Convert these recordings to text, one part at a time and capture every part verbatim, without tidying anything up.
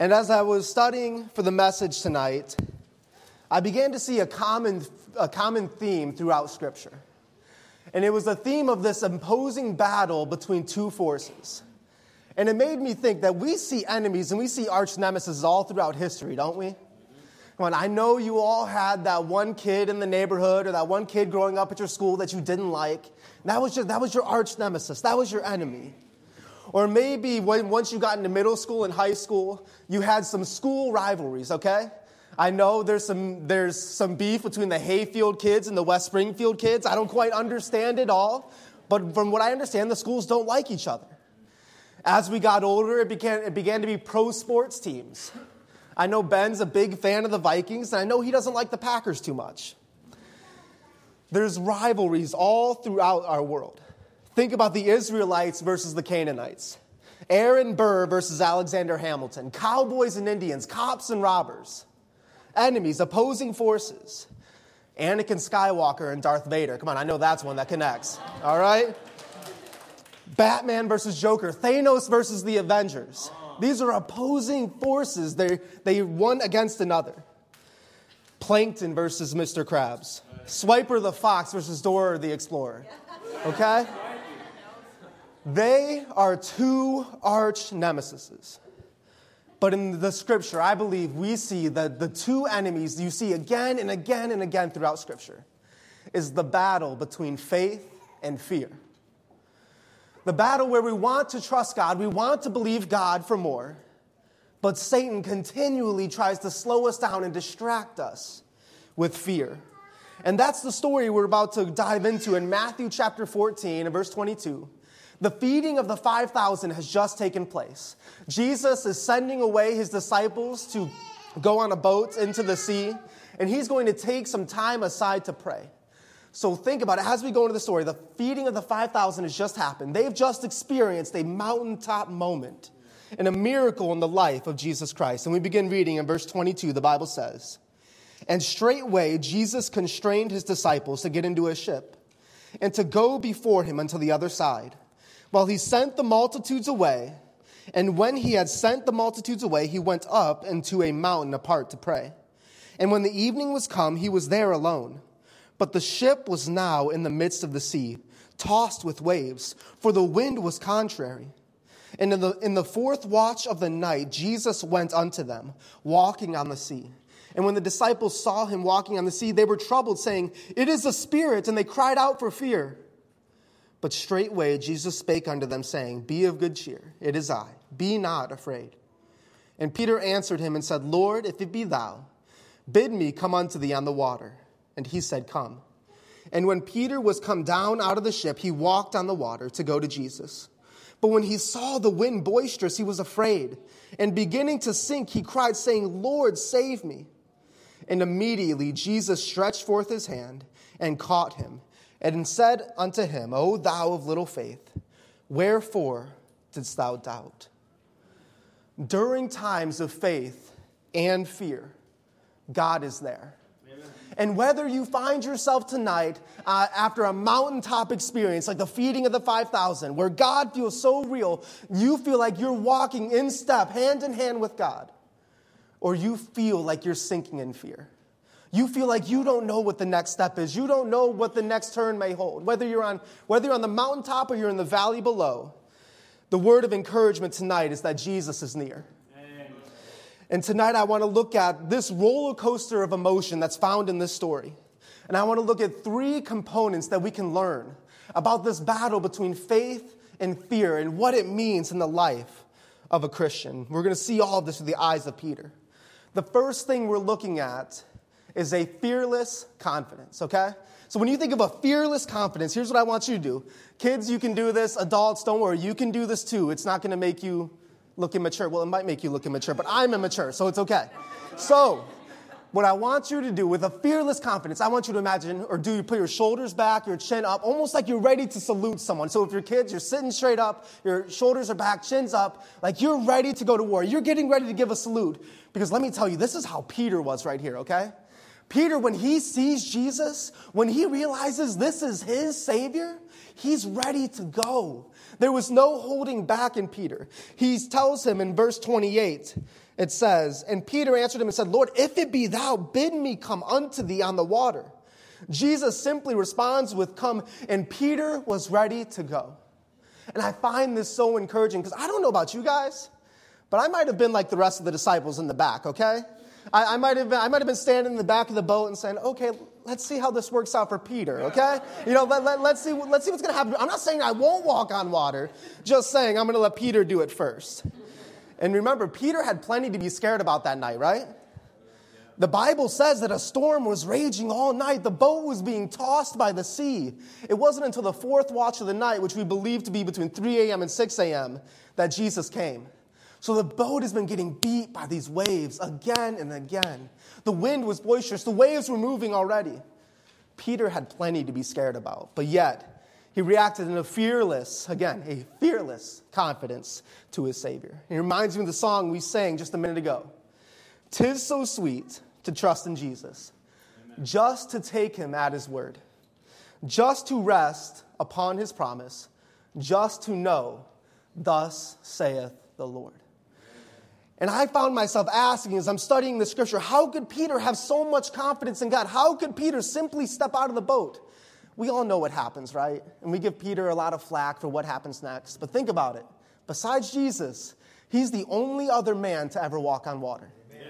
And as I was studying for the message tonight, I began to see a common, a common theme throughout Scripture. And it was the theme of this imposing battle between two forces. And it made me think that we see enemies and we see arch nemesis all throughout history, don't we? Come on, I know you all had that one kid in the neighborhood or that one kid growing up at your school that you didn't like. That was just, that was your arch nemesis. That was your enemy. Or maybe when, once you got into middle school and high school, you had some school rivalries, okay? I know there's some there's some beef between the Hayfield kids and the West Springfield kids. I don't quite understand it all. But from what I understand, the schools don't like each other. As we got older, it began, it began to be pro sports teams. I know Ben's a big fan of the Vikings, and I know he doesn't like the Packers too much. There's rivalries all throughout our world. Think about the Israelites versus the Canaanites. Aaron Burr versus Alexander Hamilton. Cowboys and Indians. Cops and robbers. Enemies, opposing forces. Anakin Skywalker and Darth Vader. Come on, I know that's one that connects. All right? Batman versus Joker. Thanos versus the Avengers. These are opposing forces. They they one against another. Plankton versus Mister Krabs. Swiper the Fox versus Dora the Explorer. Okay? They are two arch nemesis. But in the Scripture, I believe we see that the two enemies you see again and again and again throughout Scripture is the battle between faith and fear. The battle where we want to trust God, we want to believe God for more, but Satan continually tries to slow us down and distract us with fear. And that's the story we're about to dive into in Matthew chapter fourteen and verse twenty-two. The feeding of the five thousand has just taken place. Jesus is sending away his disciples to go on a boat into the sea, and he's going to take some time aside to pray. So think about it. As we go into the story, the feeding of the five thousand has just happened. They've just experienced a mountaintop moment and a miracle in the life of Jesus Christ. And we begin reading in verse twenty-two, the Bible says, "And straightway Jesus constrained his disciples to get into a ship and to go before him unto the other side, while he sent the multitudes away. And when he had sent the multitudes away, he went up into a mountain apart to pray. And when the evening was come, he was there alone. But the ship was now in the midst of the sea, tossed with waves, for the wind was contrary. And in the, in the fourth watch of the night, Jesus went unto them, walking on the sea. And when the disciples saw him walking on the sea, they were troubled, saying, It is a spirit, and they cried out for fear. But straightway Jesus spake unto them, saying, Be of good cheer, it is I, be not afraid. And Peter answered him and said, Lord, if it be thou, bid me come unto thee on the water. And he said, Come. And when Peter was come down out of the ship, he walked on the water to go to Jesus. But when he saw the wind boisterous, he was afraid. And beginning to sink, he cried, saying, Lord, save me. And immediately Jesus stretched forth his hand and caught him, and said unto him, O thou of little faith, wherefore didst thou doubt? During times of faith and fear, God is there. Amen. And whether you find yourself tonight uh, after a mountaintop experience like the feeding of the five thousand, where God feels so real, you feel like you're walking in step, hand in hand with God, or you feel like you're sinking in fear. You feel like you don't know what the next step is. You don't know what the next turn may hold. Whether you're on, whether you're on the mountaintop or you're in the valley below, the word of encouragement tonight is that Jesus is near. Amen. And tonight I want to look at this roller coaster of emotion that's found in this story. And I want to look at three components that we can learn about this battle between faith and fear and what it means in the life of a Christian. We're going to see all of this through the eyes of Peter. The first thing we're looking at is a fearless confidence, okay? So when you think of a fearless confidence, here's what I want you to do. Kids, you can do this. Adults, don't worry. You can do this too. It's not going to make you look immature. Well, it might make you look immature, but I'm immature, so it's okay. So what I want you to do with a fearless confidence, I want you to imagine, or do you put your shoulders back, your chin up, almost like you're ready to salute someone. So if you're kids, you're sitting straight up, your shoulders are back, chin's up, like you're ready to go to war. You're getting ready to give a salute. Because let me tell you, this is how Peter was right here, okay? Peter, when he sees Jesus, when he realizes this is his Savior, he's ready to go. There was no holding back in Peter. He tells him in verse twenty-eight, It says, and Peter answered him and said, Lord, if it be thou, bid me come unto thee on the water. Jesus simply responds with, come, and Peter was ready to go. And I find this so encouraging because I don't know about you guys, but I might have been like the rest of the disciples in the back, okay? I, I might have been, I might have been standing in the back of the boat and saying, okay, let's see how this works out for Peter, okay? You know, let, let, let's see, let's see what's going to happen. I'm not saying I won't walk on water, just saying I'm going to let Peter do it first. And remember, Peter had plenty to be scared about that night, right? The Bible says that a storm was raging all night. The boat was being tossed by the sea. It wasn't until the fourth watch of the night, which we believe to be between three a.m. and six a.m., that Jesus came. So the boat has been getting beat by these waves again and again. The wind was boisterous. The waves were moving already. Peter had plenty to be scared about, but yet he reacted in a fearless, again, a fearless confidence to his Savior. It reminds me of the song we sang just a minute ago. "'Tis so sweet to trust in Jesus, Amen. Just to take him at his word, just to rest upon his promise, just to know, thus saith the Lord." And I found myself asking as I'm studying the scripture, how could Peter have so much confidence in God? How could Peter simply step out of the boat? We all know what happens, right? And we give Peter a lot of flack for what happens next. But think about it. Besides Jesus, he's the only other man to ever walk on water.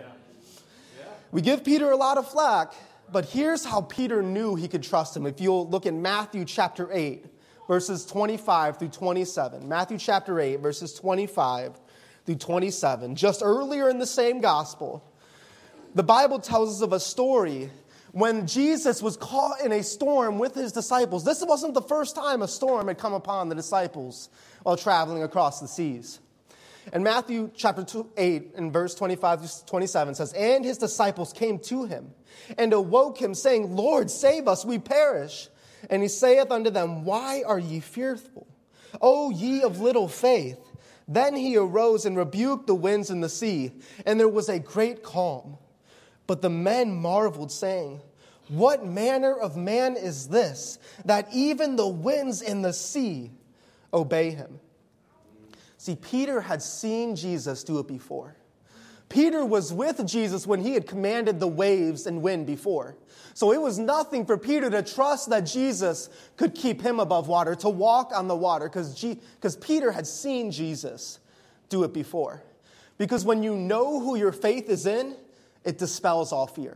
We give Peter a lot of flack, but here's how Peter knew he could trust him. If you'll look in Matthew chapter eight, verses twenty-five through twenty-seven. Matthew chapter eight, verses twenty-five through twenty-seven. Just earlier in the same gospel, the Bible tells us of a story when Jesus was caught in a storm with his disciples. This wasn't the first time a storm had come upon the disciples while traveling across the seas. And Matthew chapter eight and verse twenty-five to twenty-seven says, "And his disciples came to him and awoke him, saying, Lord, save us, we perish. And he saith unto them, Why are ye fearful, O ye of little faith? Then he arose and rebuked the winds and the sea, and there was a great calm. But the men marveled, saying, What manner of man is this, that even the winds and the sea obey him?" See, Peter had seen Jesus do it before. Peter was with Jesus when he had commanded the waves and wind before. So it was nothing for Peter to trust that Jesus could keep him above water, to walk on the water, because G- because Peter had seen Jesus do it before. Because when you know who your faith is in, it dispels all fear.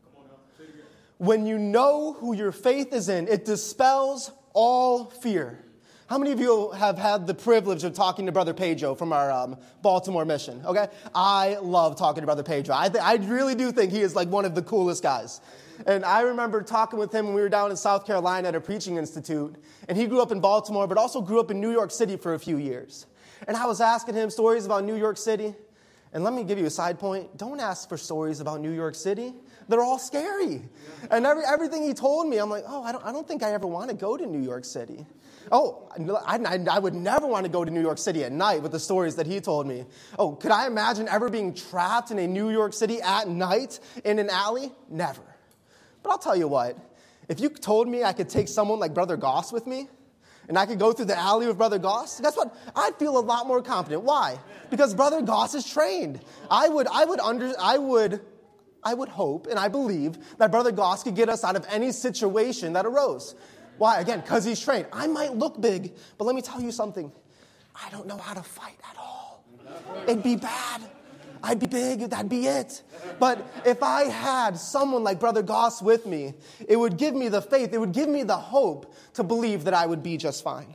When you know who your faith is in, it dispels all fear. How many of you have had the privilege of talking to Brother Pedro from our um, Baltimore mission? Okay, I love talking to Brother Pedro. I, th- I really do think he is like one of the coolest guys. And I remember talking with him when we were down in South Carolina at a preaching institute. And he grew up in Baltimore, but also grew up in New York City for a few years. And I was asking him stories about New York City. And let me give you a side point. Don't ask for stories about New York City. They're all scary. And every, everything he told me, I'm like, oh, I don't, I don't think I ever want to go to New York City. Oh, I, I, I would never want to go to New York City at night with the stories that he told me. Oh, could I imagine ever being trapped in a New York City at night in an alley? Never. But I'll tell you what, if you told me I could take someone like Brother Goss with me, and I could go through the alley with Brother Goss, guess what? I'd feel a lot more confident. Why? Because Brother Goss is trained. I would, I would under, I would, I would hope and I believe that Brother Goss could get us out of any situation that arose. Why? Again, because he's trained. I might look big, but let me tell you something. I don't know how to fight at all. It'd be bad. I'd be big, that'd be it. But if I had someone like Brother Goss with me, it would give me the faith, it would give me the hope to believe that I would be just fine.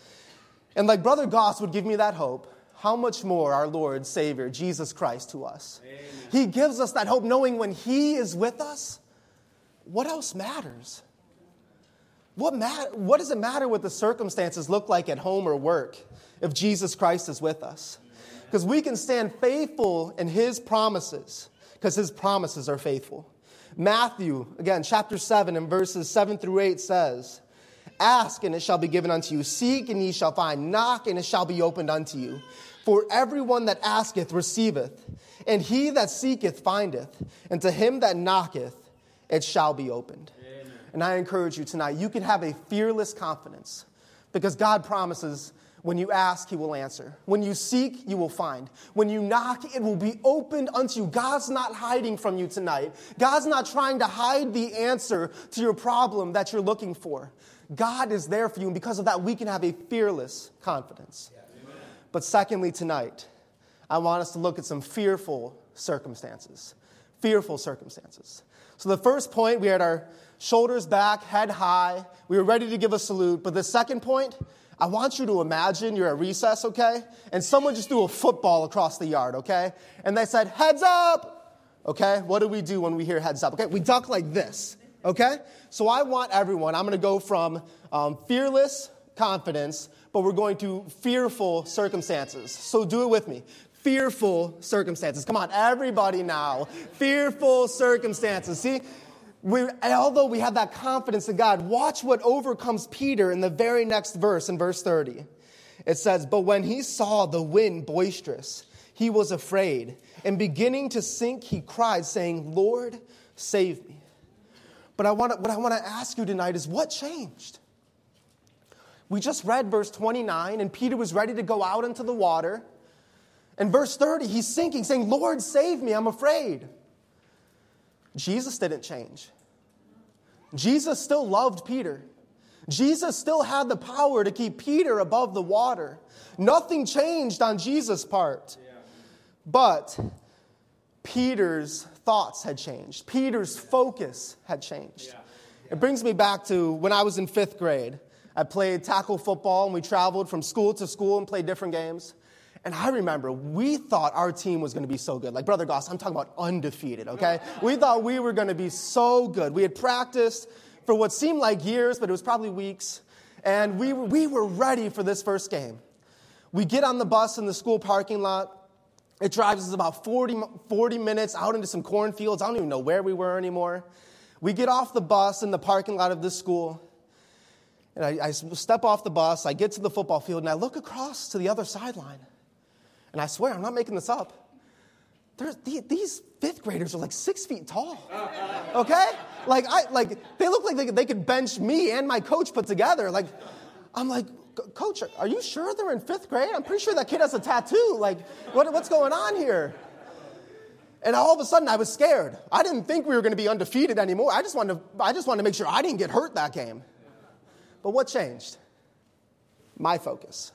And like Brother Goss would give me that hope, how much more our Lord, Savior, Jesus Christ to us. Amen. He gives us that hope knowing when he is with us, what else matters? What, mat- what does it matter what the circumstances look like at home or work if Jesus Christ is with us? Because we can stand faithful in his promises, because his promises are faithful. Matthew, again, chapter seven and verses seven through eight says, "Ask, and it shall be given unto you. Seek, and ye shall find. Knock, and it shall be opened unto you. For everyone that asketh receiveth, and he that seeketh findeth, and to him that knocketh it shall be opened." And I encourage you tonight, you can have a fearless confidence because God promises When you ask, he will answer. When you seek, you will find. When you knock, it will be opened unto you. God's not hiding from you tonight. God's not trying to hide the answer to your problem that you're looking for. God is there for you, and because of that, we can have a fearless confidence. Yeah. But secondly, tonight, I want us to look at some fearful circumstances. Fearful circumstances. So the first point, we had our shoulders back, head high. We were ready to give a salute. But the second point, I want you to imagine you're at recess, okay? And someone just threw a football across the yard, okay? And they said, heads up, okay? What do we do when we hear heads up, okay? We duck like this, okay? So I want everyone, I'm going to go from um, fearless confidence, but we're going to fearful circumstances. So do it with me. Fearful circumstances. Come on, everybody now. Fearful circumstances. See? We, although we have that confidence in God, watch what overcomes Peter in the very next verse, in verse thirty. It says, but when he saw the wind boisterous, he was afraid, and beginning to sink, he cried, saying, Lord, save me. But I want to, what I want to ask you tonight is, what changed? We just read verse twenty-nine, and Peter was ready to go out into the water. In verse thirty, he's sinking, saying, Lord, save me, I'm afraid. Jesus didn't change. Jesus still loved Peter. Jesus still had the power to keep Peter above the water. Nothing changed on Jesus' part. Yeah. But Peter's thoughts had changed. Peter's focus had changed. Yeah. Yeah. It brings me back to when I was in fifth grade. I played tackle football, and we traveled from school to school and played different games. And I remember we thought our team was going to be so good. Like, Brother Goss, I'm talking about undefeated, okay? We thought we were going to be so good. We had practiced for what seemed like years, but it was probably weeks. And we were, we were ready for this first game. We get on the bus in the school parking lot. It drives us about forty, forty minutes out into some cornfields. I don't even know where we were anymore. We get off the bus in the parking lot of this school. And I, I step off the bus. I get to the football field, and I look across to the other sideline. And I swear, I'm not making this up. There's, these fifth graders are like six feet tall, okay? Like, I like they look like they, they could bench me and my coach put together. Like, I'm like, Coach, are you sure they're in fifth grade? I'm pretty sure that kid has a tattoo. Like, what, what's going on here? And all of a sudden, I was scared. I didn't think we were going to be undefeated anymore. I just wanted to, I just wanted to make sure I didn't get hurt that game. But what changed? My focus.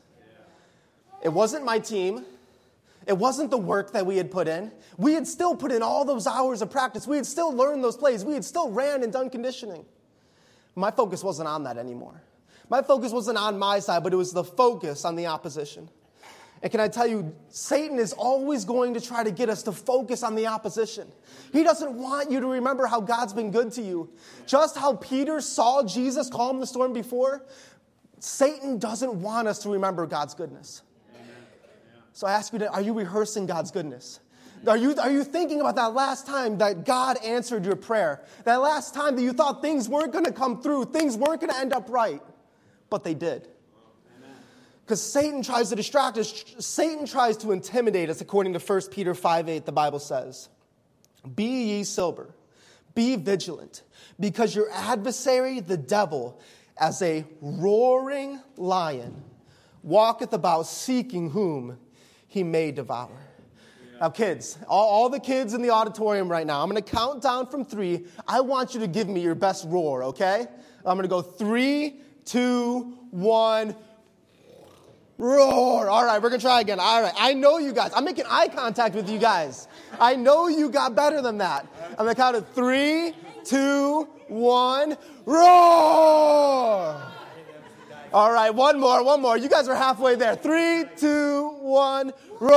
It wasn't my team. It wasn't the work that we had put in. We had still put in all those hours of practice. We had still learned those plays. We had still ran and done conditioning. My focus wasn't on that anymore. My focus wasn't on my side, but it was the focus on the opposition. And can I tell you, Satan is always going to try to get us to focus on the opposition. He doesn't want you to remember how God's been good to you. Just how Peter saw Jesus calm the storm before, Satan doesn't want us to remember God's goodness. So I ask you, are you rehearsing God's goodness? Are you, are you thinking about that last time that God answered your prayer? That last time that you thought things weren't going to come through, things weren't going to end up right, but they did. Because Satan tries to distract us. Satan tries to intimidate us, according to First Peter five eight, the Bible says, be ye sober, be vigilant, because your adversary, the devil, as a roaring lion, walketh about seeking whom he may devour. Yeah. Now, kids, all, all the kids in the auditorium right now, I'm going to count down from three. I want you to give me your best roar, okay? I'm going to go three, two, one, roar. All right, we're going to try again. All right, I know you guys. I'm making eye contact with you guys. I know you got better than that. I'm going to count it three, two, one, roar. All right, one more, one more. You guys are halfway there. Three, two, one,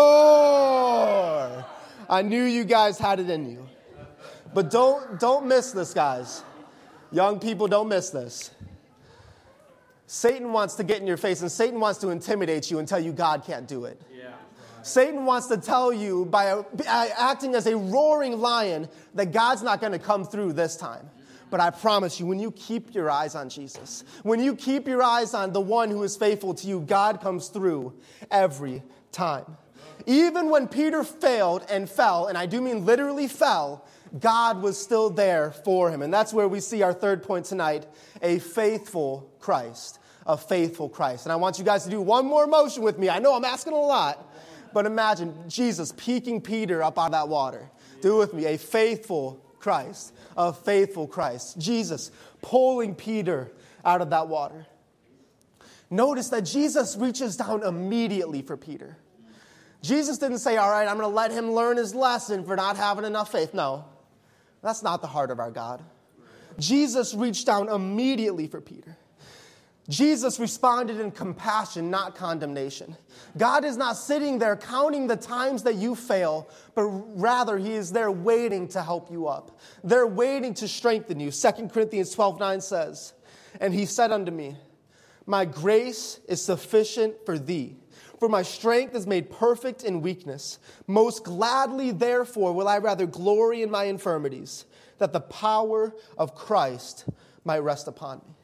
roar. I knew you guys had it in you. But don't, don't miss this, guys. Young people, don't miss this. Satan wants to get in your face, and Satan wants to intimidate you and tell you God can't do it. Yeah. Satan wants to tell you by, by acting as a roaring lion that God's not going to come through this time. But I promise you, when you keep your eyes on Jesus, when you keep your eyes on the one who is faithful to you, God comes through every time. Even when Peter failed and fell, and I do mean literally fell, God was still there for him. And that's where we see our third point tonight, a faithful Christ. of faithful Christ. And I want you guys to do one more motion with me. I know I'm asking a lot, but imagine Jesus picking Peter up out of that water. Do it with me, a faithful Christ, a faithful Christ. Jesus pulling Peter out of that water. Notice that Jesus reaches down immediately for Peter. Jesus didn't say, all right, I'm going to let him learn his lesson for not having enough faith. No, that's not the heart of our God. Jesus reached down immediately for Peter. Jesus responded in compassion, not condemnation. God is not sitting there counting the times that you fail, but rather he is there waiting to help you up. They're waiting to strengthen you. Second Corinthians twelve nine says, and he said unto me, my grace is sufficient for thee, for my strength is made perfect in weakness. Most gladly, therefore, will I rather glory in my infirmities, that the power of Christ might rest upon me.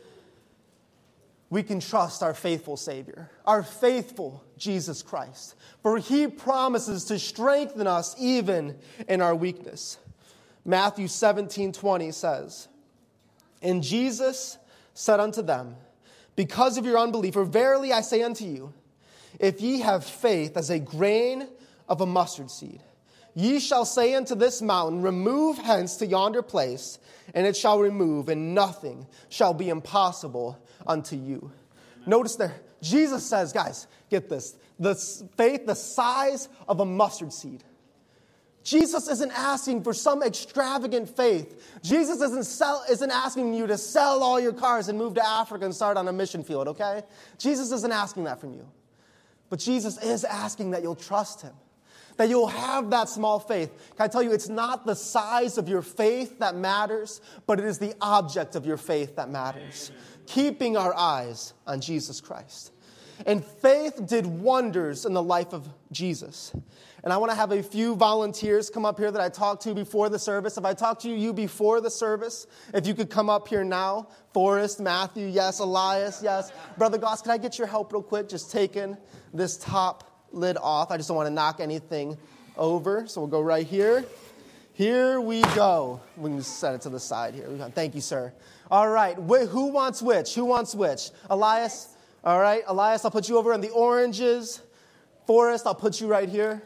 We can trust our faithful Savior, our faithful Jesus Christ, for he promises to strengthen us even in our weakness. Matthew seventeen twenty says, and Jesus said unto them, because of your unbelief, for verily I say unto you, if ye have faith as a grain of a mustard seed, ye shall say unto this mountain, remove hence to yonder place, and it shall remove, and nothing shall be impossible unto you. Notice there, Jesus says, guys, get this, the faith the size of a mustard seed. Jesus isn't asking for some extravagant faith. Jesus isn't, sell, isn't asking you to sell all your cars and move to Africa and start on a mission field, okay? Jesus isn't asking that from you. But Jesus is asking that you'll trust him, that you'll have that small faith. Can I tell you, it's not the size of your faith that matters, but it is the object of your faith that matters. Keeping our eyes on Jesus Christ. And faith did wonders in the life of Jesus. And I want to have a few volunteers come up here that I talked to before the service. If I talked to you before the service, if you could come up here now. Forrest, Matthew, yes. Elias, yes. Brother Goss, can I get your help real quick? Just taking this top lid off. I just don't want to knock anything over. So we'll go right here. Here we go. We can just set it to the side here. Thank you, sir. All right. Who wants which? Who wants which? Elias? All right. Elias, I'll put you over in the oranges. Forrest, I'll put you right here.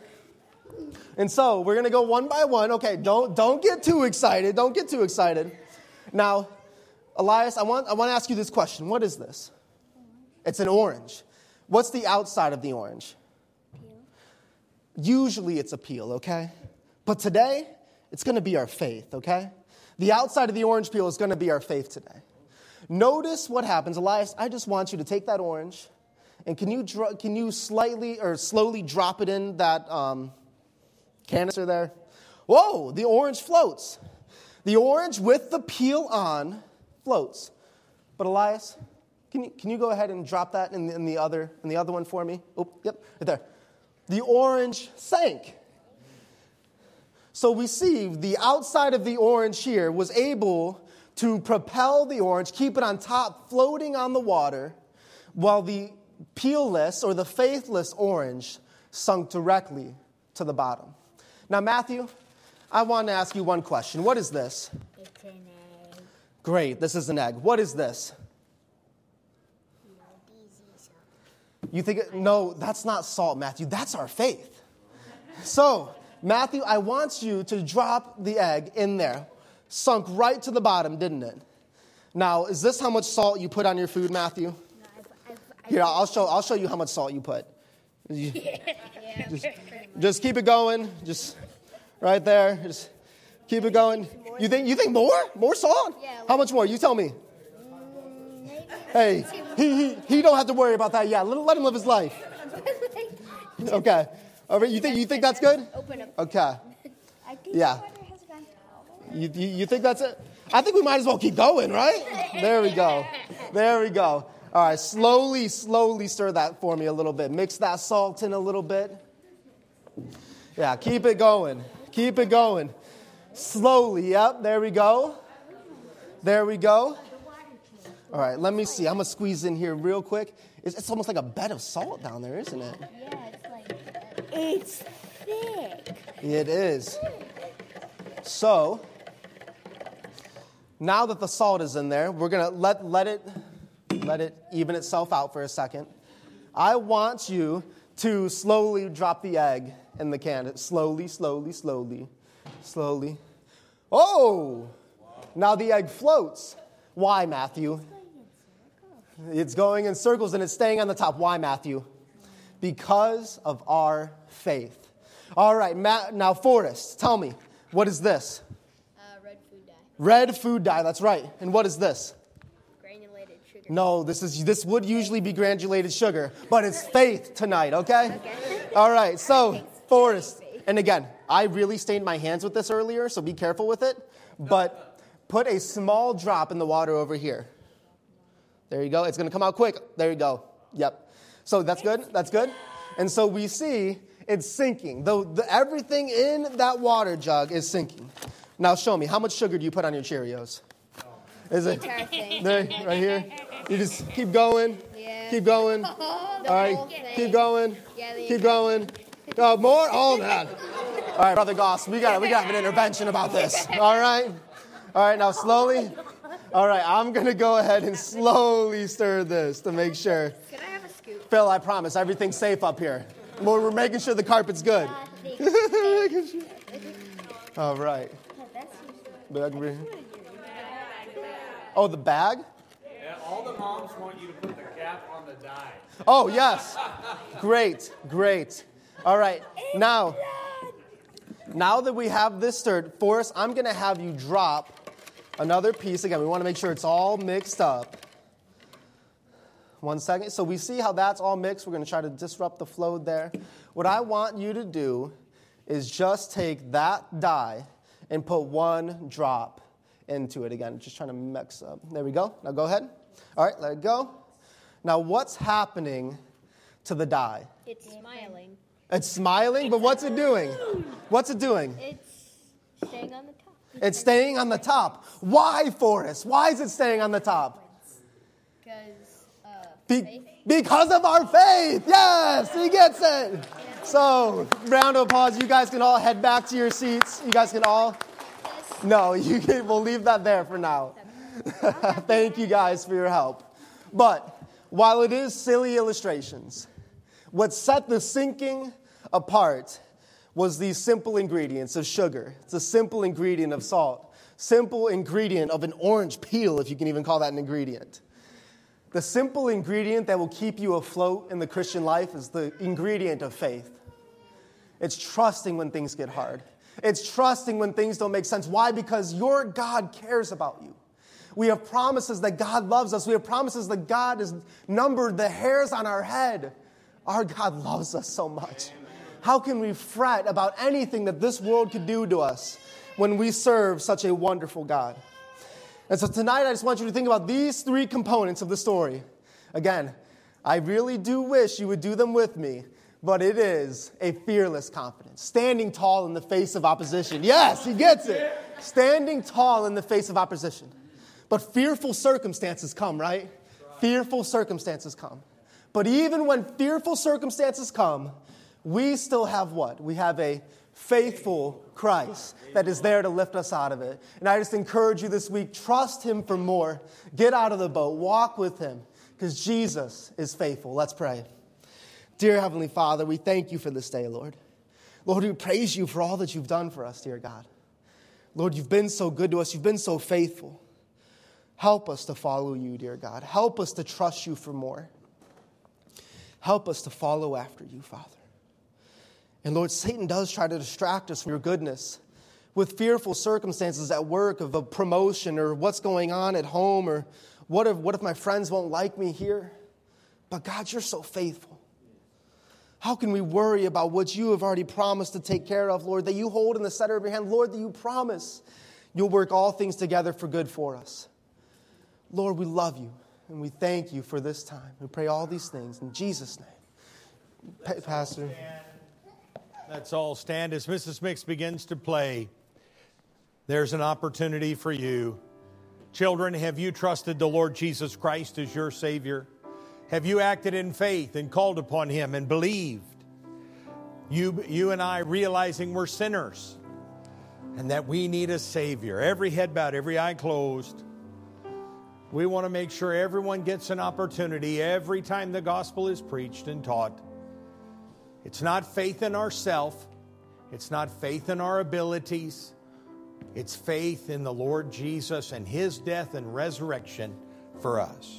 And so we're going to go one by one. Okay, don't don't get too excited. Don't get too excited. Now, Elias, I want I want to ask you this question. What is this? It's an orange. What's the outside of the orange? Peel. Usually it's a peel, okay? But today, it's going to be our faith, okay? The outside of the orange peel is going to be our faith today. Notice what happens. Elias, I just want you to take that orange, and can you dro- can you slightly or slowly drop it in that um, canister there? Whoa, the orange floats. The orange with the peel on floats. But Elias, can you can you go ahead and drop that in the, in the other in the other one for me? Oh, yep, right there. The orange sank. So we see the outside of the orange here was able to propel the orange, keep it on top, floating on the water, while the peelless or the faithless orange sunk directly to the bottom. Now, Matthew, I want to ask you one question. What is this? It's an egg. Great, this is an egg. What is this? You think, it, no, that's not salt, Matthew. That's our faith. So, Matthew, I want you to drop the egg in there. Sunk right to the bottom, didn't it? Now, is this how much salt you put on your food, Matthew? No, I've, I've, I've, Here, I'll show I'll show you how much salt you put. You, just, just keep it going. Just right there. Just keep it going. You think you think more? More salt? Yeah, How much more? You tell me. Mm, maybe. Hey, he he he don't have to worry about that yet. Let, let him live his life. Okay. All right, you think you think that's good? Open up. Okay. I think Yeah. the water has gone out. You, you you think that's it? I think we might as well keep going, right? There we go. There we go. All right, slowly, slowly stir that for me a little bit. Mix that salt in a little bit. Yeah, keep it going. Keep it going. Slowly, yep, there we go. There we go. All right, let me see. I'm going to squeeze in here real quick. It's, it's almost like a bed of salt down there, isn't it? Yeah, it's like, it's thick. It is. So, now that the salt is in there, we're going to let let it let it even itself out for a second. I want you to slowly drop the egg in the can. Slowly, slowly, slowly, slowly. Oh! Now the egg floats. Why, Matthew? It's going in circles and it's staying on the top. Why, Matthew? Because of our faith. All right, Matt, now Forrest, tell me, what is this? Uh, red food dye. Red food dye, that's right. And what is this? Granulated sugar. No, this is this would usually be granulated sugar, but it's faith tonight, okay? Okay. All right, so Forrest, and again, I really stained my hands with this earlier, so be careful with it, but put a small drop in the water over here. There you go. It's going to come out quick. There you go. Yep. So that's good. That's good. And so we see it's sinking. The, the, everything in that water jug is sinking. Now show me, how much sugar do you put on your Cheerios? Is it there, right here? You just keep going. Yeah. Keep going. The All right. whole thing. Keep going. Yeah, the Keep going. Oh, more? Oh, man. All right, Brother Goss, we got we got to have an intervention about this. All right? All right, now slowly. All right, I'm going to go ahead and slowly stir this to make sure. Can I have a scoop? Phil, I promise, everything's safe up here. We're, we're making sure the carpet's good. All right. Oh, the bag? Yeah, all the moms want you to put the cap on the dye. Oh, yes. Great, great. All right, now, now that we have this stirred, Forrest, I'm going to have you drop another piece. Again, we want to make sure it's all mixed up. One second. So we see how that's all mixed. We're going to try to disrupt the flow there. What I want you to do is just take that dye and put one drop into it. Again, just trying to mix up. There we go. Now go ahead. All right, let it go. Now what's happening to the dye? It's smiling. It's smiling, but what's it doing? What's it doing? It's staying on the top. It's staying on the top. Why, Forrest? Why is it staying on the top? Because, uh, Be- faith. because of our faith. Yes, he gets it. So, round of applause. You guys can all head back to your seats. You guys can all. No, you can, we'll leave that there for now. Thank you guys for your help. But while it is silly illustrations, what set the sinking apart was these simple ingredients of sugar. It's a simple ingredient of salt. Simple ingredient of an orange peel, if you can even call that an ingredient. The simple ingredient that will keep you afloat in the Christian life is the ingredient of faith. It's trusting when things get hard. It's trusting when things don't make sense. Why? Because your God cares about you. We have promises that God loves us. We have promises that God has numbered the hairs on our head. Our God loves us so much. How can we fret about anything that this world could do to us when we serve such a wonderful God? And so tonight I just want you to think about these three components of the story. Again, I really do wish you would do them with me, but it is a fearless confidence. Standing tall in the face of opposition. Yes, he gets it. Standing tall in the face of opposition. But fearful circumstances come, right? Fearful circumstances come. But even when fearful circumstances come, we still have what? We have a faithful Christ that is there to lift us out of it. And I just encourage you this week, trust him for more. Get out of the boat. Walk with him because Jesus is faithful. Let's pray. Dear Heavenly Father, we thank you for this day, Lord. Lord, we praise you for all that you've done for us, dear God. Lord, you've been so good to us. You've been so faithful. Help us to follow you, dear God. Help us to trust you for more. Help us to follow after you, Father. And Lord, Satan does try to distract us from your goodness with fearful circumstances at work of a promotion or what's going on at home or what if, what if my friends won't like me here? But God, you're so faithful. How can we worry about what you have already promised to take care of, Lord, that you hold in the center of your hand? Lord, that you promise you'll work all things together for good for us. Lord, we love you and we thank you for this time. We pray all these things in Jesus' name. Pa- Pastor. Let's all stand as Missus Mix begins to play. There's an opportunity for you. Children, have you trusted the Lord Jesus Christ as your Savior? Have you acted in faith and called upon him and believed? You, you and I realizing we're sinners and that we need a Savior. Every head bowed, every eye closed. We want to make sure everyone gets an opportunity every time the gospel is preached and taught. It's not faith in ourselves. It's not faith in our abilities. It's faith in the Lord Jesus and His death and resurrection for us.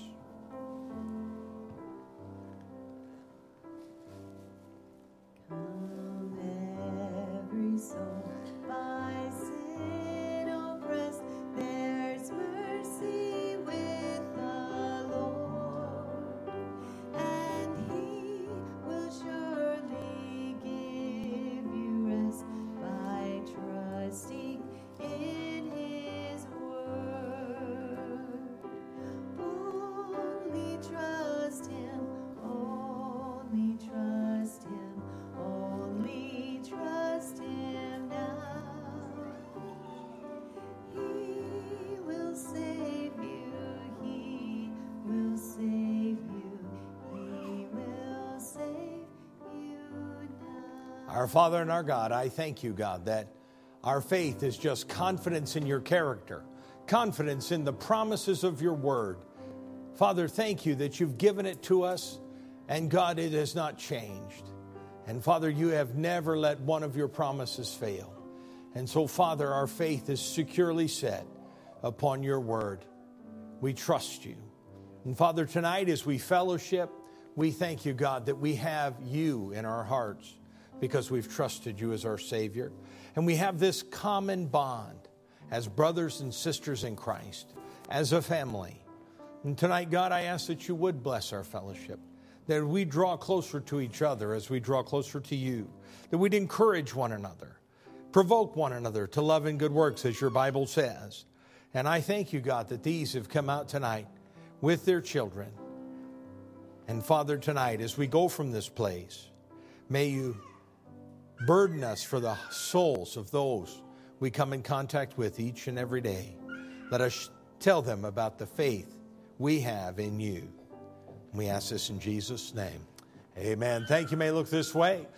Our Father and our God, I thank you, God, that our faith is just confidence in your character, confidence in the promises of your word. Father, thank you that you've given it to us, and God, it has not changed. And Father, you have never let one of your promises fail. And so, Father, our faith is securely set upon your word. We trust you. And Father, tonight as we fellowship, we thank you, God, that we have you in our hearts, because we've trusted you as our Savior. And we have this common bond as brothers and sisters in Christ, as a family. And tonight, God, I ask that you would bless our fellowship, that we draw closer to each other as we draw closer to you, that we'd encourage one another, provoke one another to love and good works, as your Bible says. And I thank you, God, that these have come out tonight with their children. And Father, tonight, as we go from this place, may you burden us for the souls of those we come in contact with each and every day. Let us tell them about the faith we have in you. We ask this in Jesus' name. Amen. Thank you. May look this way.